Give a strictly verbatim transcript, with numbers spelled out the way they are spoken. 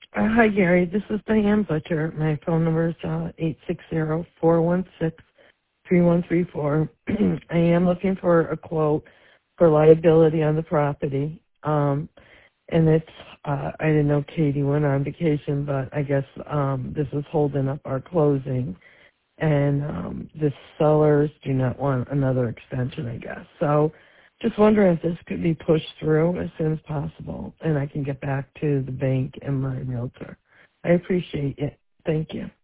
Uh, hi, Gary. This is Diane Butcher. My phone number is uh, eight six zero, four one six, three one three four. I am looking for a quote for liability on the property. Um, and it's, uh, I didn't know Katie went on vacation, but I guess um, this is holding up our closing. And um, the sellers do not want another extension, I guess. So just wondering if this could be pushed through as soon as possible and I can get back to the bank and my realtor. I appreciate it. Thank you.